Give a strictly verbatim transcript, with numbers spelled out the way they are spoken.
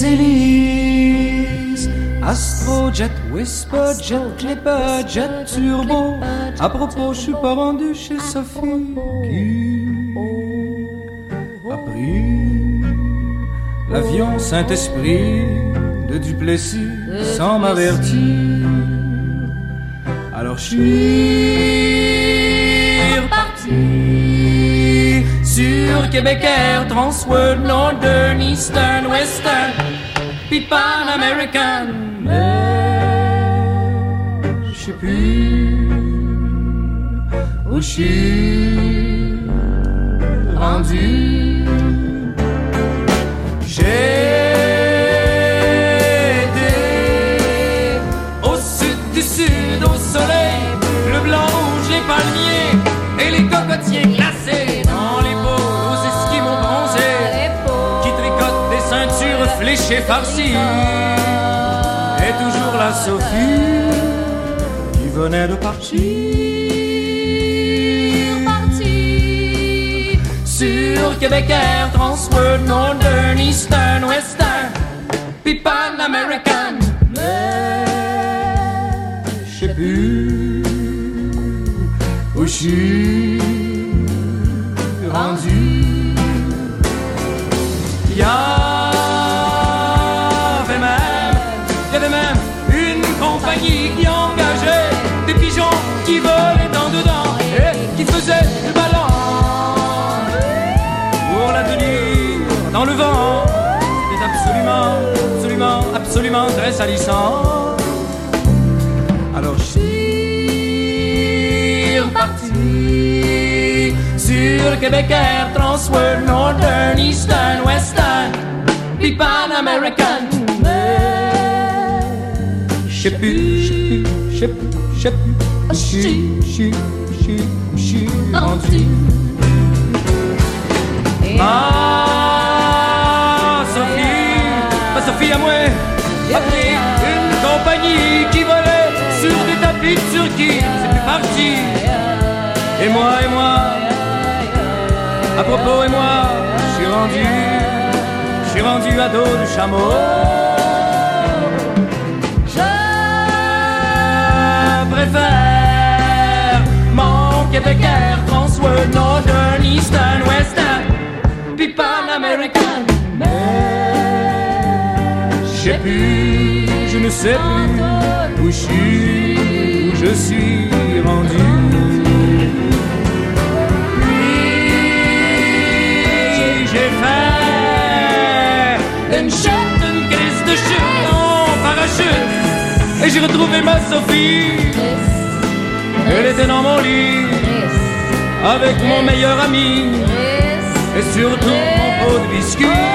les hélices. Astrojet, Whisperjet, Clipperjet, Turbo. À propos, je suis pas rendu chez Sophie qui a pris l'avion Saint-Esprit de Duplessis sans m'avertir. Alors je suis reparti sur Québec Air, Transworld, Northern, Eastern, Western, puis Pan American. Mais je sais plus où je suis rendu. J'ai été au sud du sud, au soleil, le blanc, rouge, les palmiers et les cocotiers glacés dans les pots aux esquimaux bronzés qui tricotent des ceintures fléchées farcies. Et toujours la Sophie qui venait de partir. Sur Québec Air, Transworld, Northern, Eastern, Western, puis Pan American. Mais je sais plus où je suis rendu. Il y avait même, il y avait même une compagnie qui engageait des pigeons qui volaient dans dedans et qui faisaient le ballon dans le vent. C'était absolument, absolument, absolument très salissant. Alors je suis reparti sur Québec Air, Transworld, Northern, Eastern, Western, puis Pan American. Mais je sais plus, je sais plus, je sais plus, je sais plus, je suis, je suis, je suis rendu. Ah, Sophie, ma Sophie à moi, a pris une compagnie qui volait sur des tapis de Turquie. C'est plus parti. Et moi, et moi, à propos, et moi, je suis rendu, je suis rendu à dos de chameau. Je préfère mon Québec Air, Transworld, Northern, Eastern, Western, puis Pan American. Mais je sais plus, je ne sais plus où je suis, où je suis rendu. Puis j'ai fait une chute, une crise de chute en parachute, et j'ai retrouvé ma Sophie. Elle était dans mon lit avec mon meilleur ami et surtout mon pot de biscuits.